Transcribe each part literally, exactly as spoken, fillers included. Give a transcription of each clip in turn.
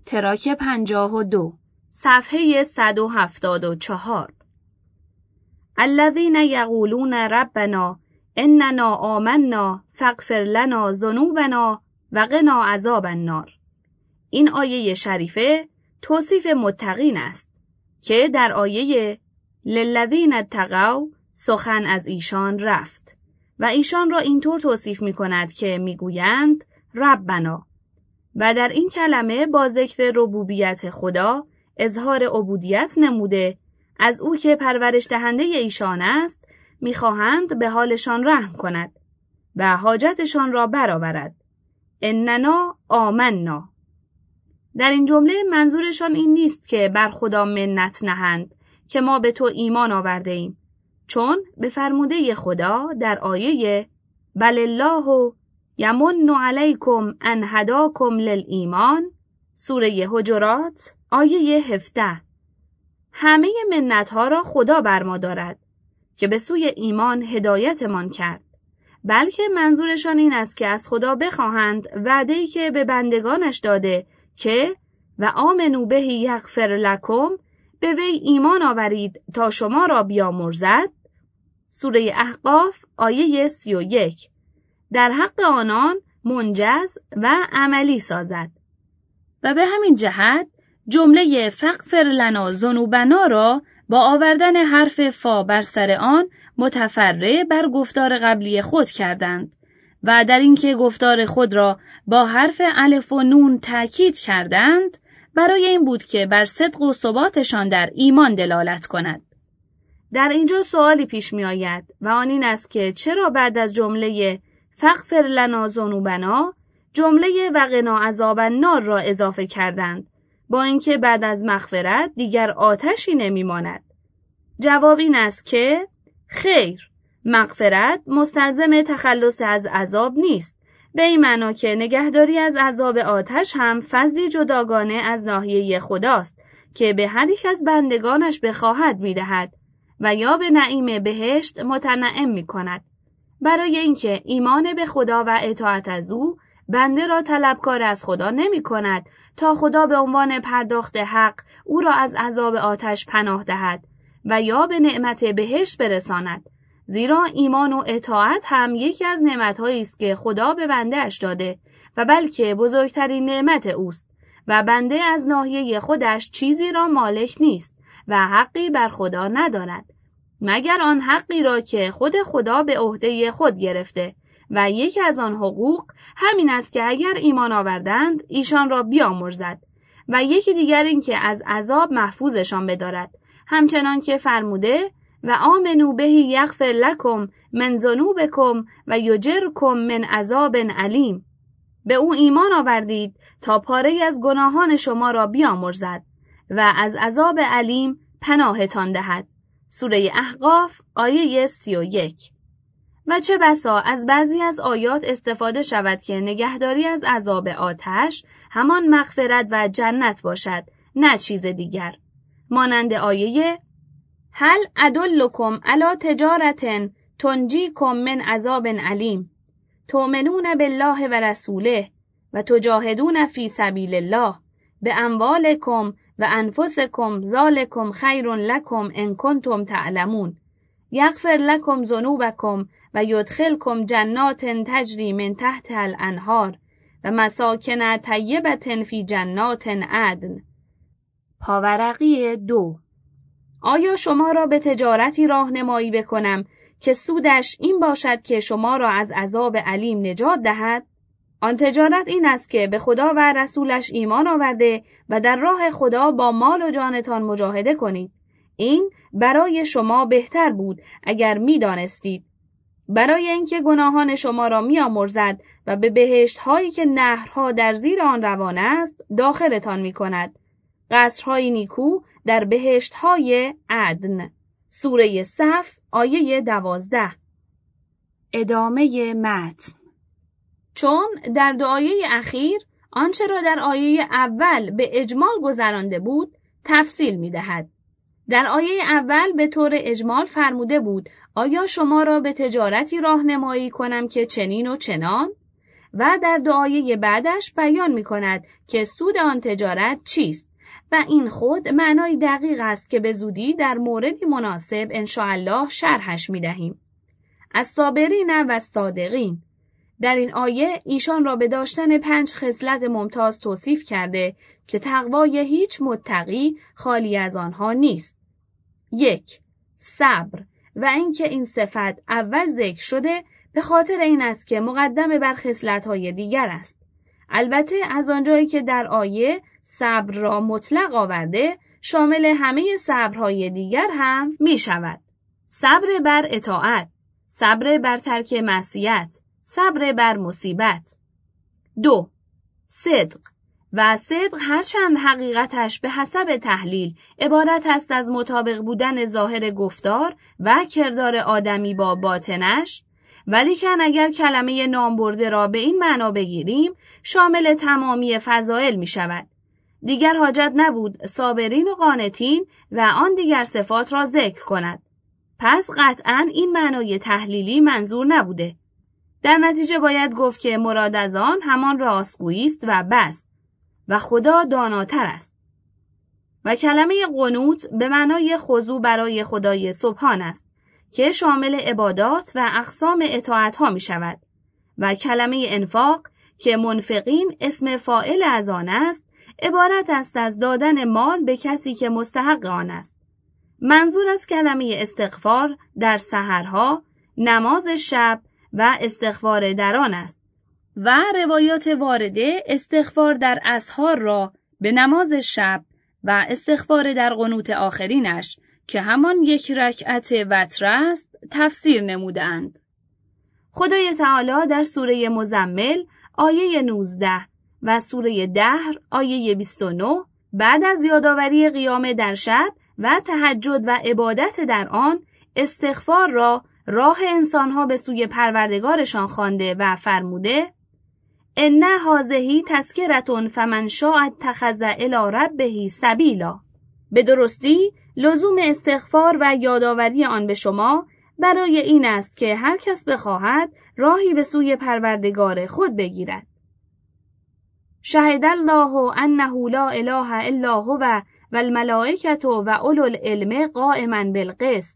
تراک پنجاه و دو، صفحه صد و هفتاد و چهار. الذین یقولون ربنا اننا آمنا فاغفر لنا ذنوبنا وقنا عذاب النار. این آیه شریفه توصیف متقین است که در آیه للذین اتقوا سخن از ایشان رفت و ایشان را اینطور توصیف می کند که می گویند ربنا، و در این کلمه با ذکر ربوبیت خدا اظهار عبودیت نموده از او که پرورش دهنده ایشان است می خواهند به حالشان رحم کند و حاجتشان را برآورد. اننا آمنا. در این جمله منظورشان این نیست که بر خدا منت نهند که ما به تو ایمان آورده ایم، چون به فرموده خدا در آیه بل الله یمن علیکم ان هداکم للایمان سوره حجرات آیه هفده همه منت‌ها را خدا بر ما دارد که به سوی ایمان هدایتمان کرد، بلکه منظورشان این است که از خدا بخواهند وعده‌ای که به بندگانش داده که و آمنو به یغفر لکم، به وی ایمان آورید تا شما را بیامرزد سوره احقاف آیه سی و یک در حق آنان منجز و عملی سازد. و به همین جهت جمله فاغفر لنا ذنوبنا را با آوردن حرف فا بر سر آن متفرع بر گفتار قبلی خود کردند و در اینکه گفتار خود را با حرف الف و نون تأکید کردند برای این بود که بر صدق و ثباتشان در ایمان دلالت کند. در اینجا سوالی پیش می آید و آن این است که چرا بعد از جمله فاغفر لنا ذنوبنا جمله وقنا عذاب النار را اضافه کردند، با اینکه بعد از مغفرت دیگر آتشی نمی ماند؟ جواب این است که خیر، مغفرت مستلزم تخلص از عذاب نیست، به این معنا که نگهداری از عذاب آتش هم فضلی جداگانه از ناحیه خداست که به هر یک از بندگانش بخواهد می‌دهد و یا به نعیم بهشت متنعم می‌کند. برای اینکه ایمان به خدا و اطاعت از او بنده را طلبکار از خدا نمی‌کند تا خدا به عنوان پرداخت حق او را از عذاب آتش پناه دهد و یا به نعمت بهشت برساند، زیرا ایمان و اطاعت هم یکی از نعمت‌هایی است که خدا به بنده اش داده و بلکه بزرگترین نعمت اوست و بنده از ناحیه خودش چیزی را مالک نیست و حقی بر خدا ندارد مگر آن حقی را که خود خدا به عهده خود گرفته و یکی از آن حقوق همین است که اگر ایمان آوردند ایشان را بیامرزد و یکی دیگر این که از عذاب محفوظشان بدارد، همچنان که فرموده و آمنو به یغفر لکم من ذنوبکم و یجرکم من عذاب علیم. به او ایمان آوردید تا پاره از گناهان شما را بیامرزد و از عذاب علیم پناهتان دهد. سوره احقاف آیه سی و یک. و چه بسا از بعضی از آیات استفاده شود که نگهداری از عذاب آتش همان مغفرت و جنت باشد، نه چیز دیگر، مانند آیه هل ادلکم علی تجارت تنجیکم من عذاب علیم تؤمنون بالله و رسوله و تجاهدون فی سبیل الله باموالکم و انفسکم ذالکم خیر لکم ان کنتم تعلمون یغفر لکم ذنوبکم و یدخلکم جنات تجری من تحتها الانهار و مساکن طیبة فی جنات عدن. پاورقی دو. آیا شما را به تجارتی راهنمایی بکنم که سودش این باشد که شما را از عذاب علیم نجات دهد؟ آن تجارت این است که به خدا و رسولش ایمان آورده و در راه خدا با مال و جانتان مجاهده کنید. این برای شما بهتر بود اگر می دانستید. برای اینکه گناهان شما را می آمرزد و به بهشت هایی که نهرها در زیر آن روان است داخلتان می کند. قصرهای نیکو در بهشت های عدن. سوره صف آیه دوازده. ادامه متن. چون در دو آیه اخیر آنچه را در آیه اول به اجمال گذرانده بود تفصیل می دهد. در آیه اول به طور اجمال فرموده بود آیا شما را به تجارتی راهنمایی کنم که چنین و چنان، و در دعایه بعدش بیان می کند که سود آن تجارت چیست و این خود معنای دقیق است که به زودی در موردی مناسب انشاءالله شرحش می دهیم. الصابرین و الصادقین. در این آیه ایشان را به داشتن پنج خصلت ممتاز توصیف کرده که تقوای هیچ متقی خالی از آنها نیست. یک، صبر و اینکه این صفت اول ذکر شده به خاطر این است که مقدم بر خصلت‌های دیگر است. البته از آنجایی که در آیه صبر را مطلق آورده شامل همه صبرهای دیگر هم می شود. صبر بر اطاعت، صبر بر ترک معصیت، صبر بر مصیبت. دو، صدق و صدق هرچند حقیقتش به حسب تحلیل عبارت است از مطابق بودن ظاهر گفتار و کردار آدمی با باطنش، ولیکن اگر کلمه نامبرده را به این معنا بگیریم شامل تمامی فضائل می شود. دیگر حاجت نبود صابرین و قانتین و آن دیگر صفات را ذکر کند. پس قطعاً این معنای تحلیلی منظور نبوده. در نتیجه باید گفت که مراد از آن همان راستگویی است و بس و خدا داناتر است. و کلمه قنوت به معنای خضوع برای خدای سبحان است که شامل عبادات و اقسام اطاعت ها می شود و کلمه انفاق که منفقین اسم فاعل از آن است عبارت است از دادن مال به کسی که مستحق آن است. منظور از کلمه استغفار در سحرها، نماز شب و استغفار در آن است و روایات وارده استغفار در اسحار را به نماز شب و استغفار در قنوت آخرینش که همان یک رکعت وتر است تفسیر نمودند. خدای تعالی در سوره مزمل آیه نوزده و سوره دهر آیه بیست و نه بعد از یادآوری قیام در شب و تهجد و عبادت در آن استغفار را راه انسانها به سوی پروردگارشان خوانده و فرموده ان هذه تذکرة فمن شاء اتخذ الی ربه سبیلا. به درستی لزوم استغفار و یادآوری آن به شما برای این است که هر کس بخواهد راهی به سوی پروردگار خود بگیرد. شهد الله انه لا اله الا هو و الملائکة و اولو العلم قائما بالقسط.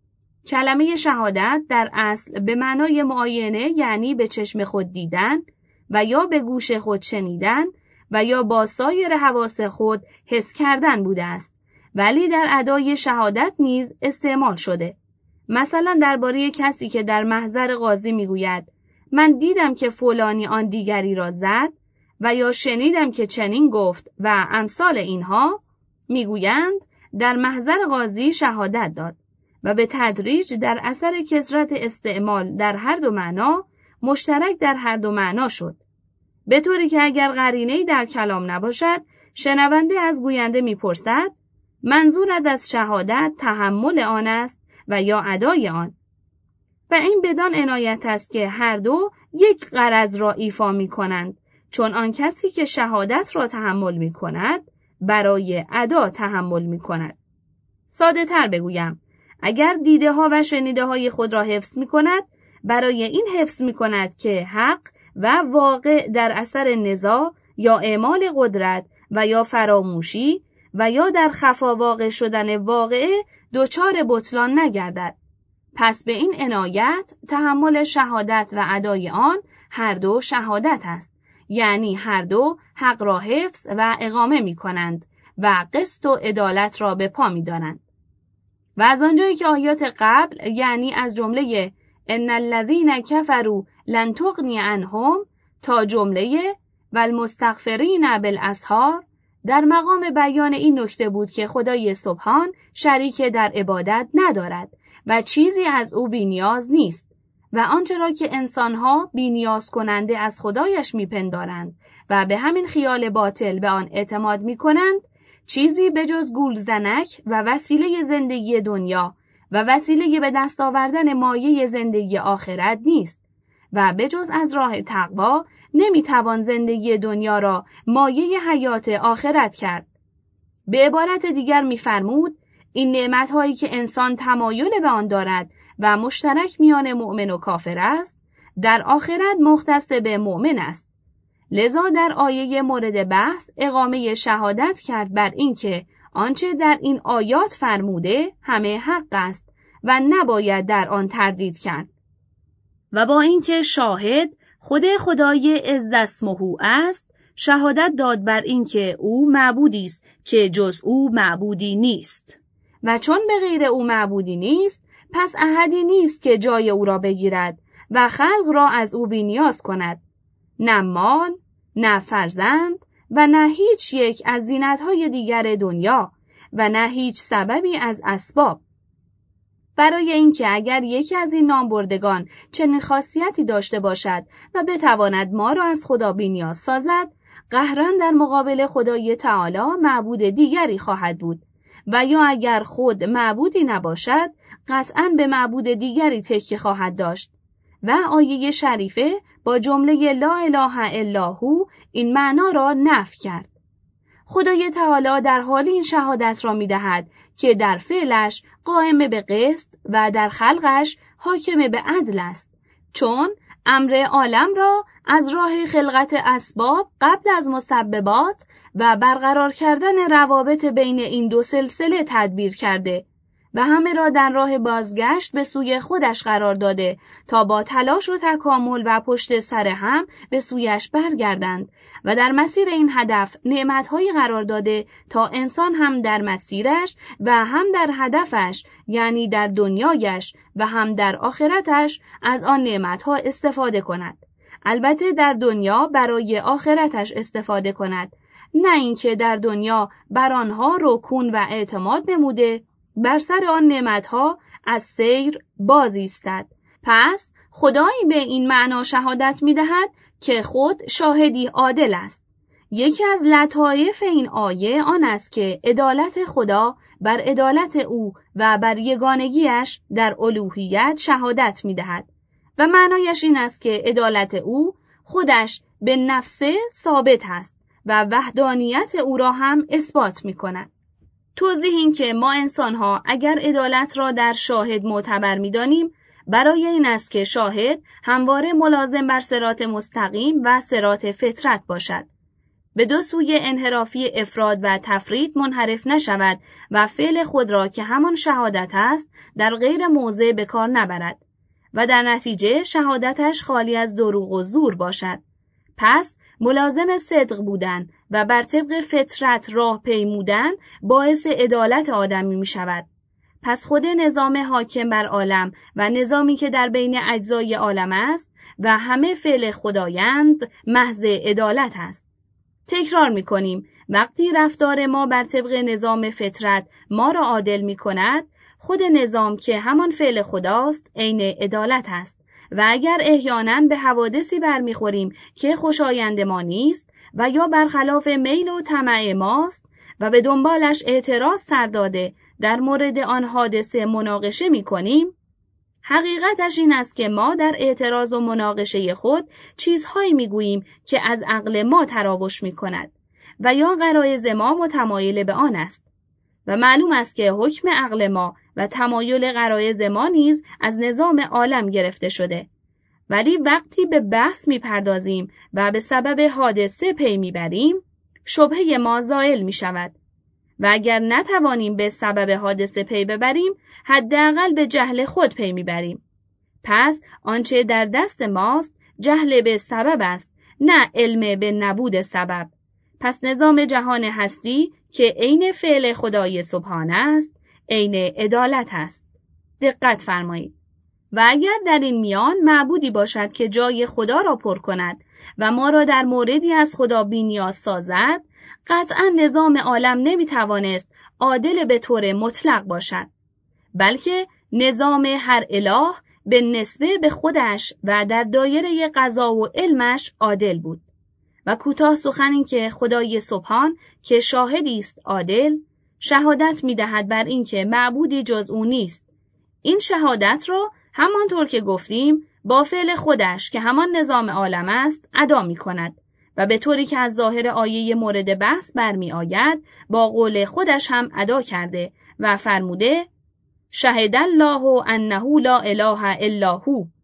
کلمه شهادت در اصل به معنای معاینه یعنی به چشم خود دیدن و یا به گوش خود شنیدن و یا با سایر حواس خود حس کردن بوده است، ولی در ادای شهادت نیز استعمال شده. مثلا درباره کسی که در محضر قاضی میگوید من دیدم که فلانی آن دیگری را زد و یا شنیدم که چنین گفت و امثال اینها، میگویند در محضر قاضی شهادت داد و به تدریج در اثر کثرت استعمال در هر دو معنا مشترک در هر دو معنا شد، به طوری که اگر قرینه‌ای در کلام نباشد شنونده از گوینده میپرسد منظورت از شهادت تحمل آن است و یا ادای آن، و این بدان عنایت است که هر دو یک غرض را ایفا می کنند، چون آن کسی که شهادت را تحمل می کند برای ادا تحمل می کند. ساده تر بگویم، اگر دیده ها و شنیده های خود را حفظ می کند برای این حفظ می کند که حق و واقع در اثر نزاع یا اعمال قدرت و یا فراموشی و یا در خفا واقع شدن واقعه دچار بطلان نگردد. پس به این عنایت تحمل شهادت و ادای آن هر دو شهادت است، یعنی هر دو حق را حفظ و اقامه می کنند و قسط و عدالت را به پا می دارند. و از آنجایی که آیات قبل یعنی از جمله ان الذین کفروا لن تغنی عنهم تا جمله و المستغفرین بالاسحار در مقام بیان این نکته بود که خدای سبحان شریک در عبادت ندارد و چیزی از او بی‌نیاز نیست و آنچه را که انسانها بی‌نیاز کننده از خدایش میپندارند و به همین خیال باطل به آن اعتماد میکنند چیزی به جز گولزنک و وسیله زندگی دنیا و وسیله به دست آوردن مایه زندگی آخرت نیست و به جز از راه تقوا نمیتوان زندگی دنیا را مایه حیات آخرت کرد. به عبارت دیگر میفرمود این نعمت‌هایی که انسان تمایل به آن دارد و مشترک میان مؤمن و کافر است در آخرت مختص به مؤمن است. لذا در آیه مورد بحث اقامه شهادت کرد بر اینکه آنچه در این آیات فرموده همه حق است و نباید در آن تردید کرد. و با اینکه شاهد خود خدای عز اسمه است، شهادت داد بر اینکه او معبودی است که جز او معبودی نیست. و چون به غیر او معبودی نیست، پس احدی نیست که جای او را بگیرد و خلق را از او بی‌نیاز کند. نه مال، نه فرزند و نه هیچ یک از زینت‌های دیگر دنیا و نه هیچ سببی از اسباب. برای اینکه اگر یکی از این نامبردگان چنین خاصیتی داشته باشد و بتواند ما را از خدا بی‌نیاز سازد، قهراً در مقابل خدای تعالی معبود دیگری خواهد بود و یا اگر خود معبودی نباشد، قطعاً به معبود دیگری تکیه خواهد داشت. و آیه شریفه با جمله لا اله الا هو این معنا را نفی کرد. خدای تعالی در حال این شهادت را می دهد که در فعلش قائم به قسط و در خلقش حاکم به عدل است، چون امر عالم را از راه خلقت اسباب قبل از مسببات و برقرار کردن روابط بین این دو سلسله تدبیر کرده و همه را در راه بازگشت به سوی خودش قرار داده تا با تلاش و تکامل و پشت سر هم به سویش برگردند و در مسیر این هدف نعمت‌هایی قرار داده تا انسان هم در مسیرش و هم در هدفش، یعنی در دنیایش و هم در آخرتش از آن نعمت‌ها استفاده کند. البته در دنیا برای آخرتش استفاده کند، نه اینکه در دنیا بر آنها رکون و اعتماد نموده بر سر آن نعمتها از سیر باز ایستد. پس خدایی به این معنا شهادت می دهد که خود شاهدی عادل است. یکی از لطایف این آیه آن است که عدالت خدا بر عدالت او و بر یگانگیش در الوهیت شهادت می دهد و معنایش این است که عدالت او خودش به نفسه ثابت است و وحدانیت او را هم اثبات می کند. توضیح این که ما انسان‌ها اگر عدالت را در شاهد معتبر می‌دانیم، برای این است که شاهد همواره ملازم بر صراط مستقیم و صراط فطرت باشد. به دو سوی انحرافی افراد و تفرید منحرف نشود و فعل خود را که همان شهادت است در غیر موضع به کار نبرد و در نتیجه شهادتش خالی از دروغ و زور باشد. پس ملازم صدق بودن و بر طبق فطرت راه پیمودن باعث عدالت آدمی می شود. پس خود نظام حاکم بر عالم و نظامی که در بین اجزای عالم است و همه فعل خدایند محض عدالت است. تکرار می کنیم وقتی رفتار ما بر طبق نظام فطرت ما را عادل می کند، خود نظام که همان فعل خداست عین عدالت است. و اگر احیانا به حوادثی برمیخوریم که خوشایند ما نیست و یا برخلاف میل و طمع ماست و به دنبالش اعتراض سر داده در مورد آن حادثه مناقشه می کنیم، حقیقتش این است که ما در اعتراض و مناقشه خود چیزهایی می گوییم که از عقل ما تراوش می کند و یا غرایز ما متمایل به آن است و معلوم است که حکم عقل ما و تمایل غرایز ما نیز از نظام عالم گرفته شده. ولی وقتی به بحث می پردازیم و به سبب حادثه پی می بریم، شبهه ما زائل می شود. و اگر نتوانیم به سبب حادثه پی ببریم، حداقل به جهل خود پی می بریم. پس آنچه در دست ماست جهل به سبب است، نه علم به نبود سبب. پس نظام جهان هستی که عین فعل خدای سبحانه است، عین عدالت است. دقت فرمایید. و اگر در این میان معبودی باشد که جای خدا را پر کند و ما را در موردی از خدا بی‌نیاز سازد، قطعا نظام عالم نمیتوانست عادل به طور مطلق باشد، بلکه نظام هر اله به نسبه به خودش و در دایره قضا و علمش عادل بود. و کوتاه سخن این که خدای سبحان که شاهدی است عادل، شهادت می‌دهد بر این که معبودی جز او نیست. این شهادت را همانطور که گفتیم با فعل خودش که همان نظام عالم است ادا می‌کند و به طوری که از ظاهر آیه مورد بحث برمی آید با قول خودش هم ادا کرده و فرموده شهد الله انه لا اله الا هو،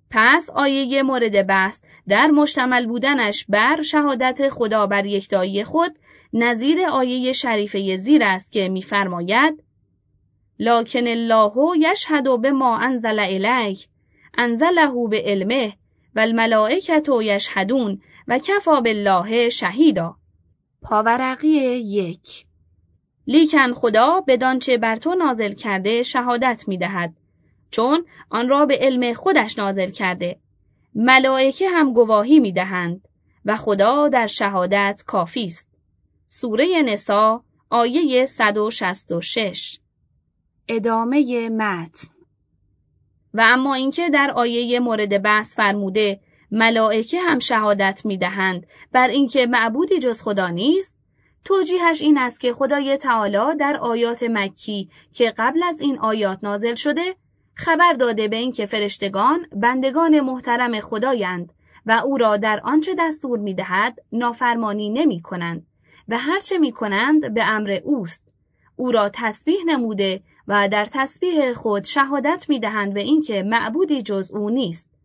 پس آیه مورد بحث در مشتمل بودنش بر شهادت خدا بر یکتایی خود نظیر آیه شریفه زیر است که می‌فرماید لکن الله یشهد بما انزل الیک انزله بعلمه والملائکة یشهدون و کفی بالله شهیدا. پاورقی یک. لیکن خدا بدانچه بر تو نازل کرده شهادت می‌دهد، چون آن را به علم خودش نازل کرده. ملائکه هم گواهی می‌دهند و خدا در شهادت کافی است. سوره نساء آیه صد و شصت و شش. ادامه متن. و اما اینکه در آیه مورد بحث فرموده ملائکه هم شهادت می‌دهند بر اینکه معبودی جز خدا نیست، توجیهش این است که خدای تعالی در آیات مکی که قبل از این آیات نازل شده خبر داده به اینکه فرشتگان بندگان محترم خدایند و او را در آنچه دستور می‌دهد نافرمانی نمی‌کنند و هر چه می‌کنند به امر اوست. او را تسبیح نموده و در تسبیح خود شهادت می‌دهند به اینکه معبودی جز او نیست.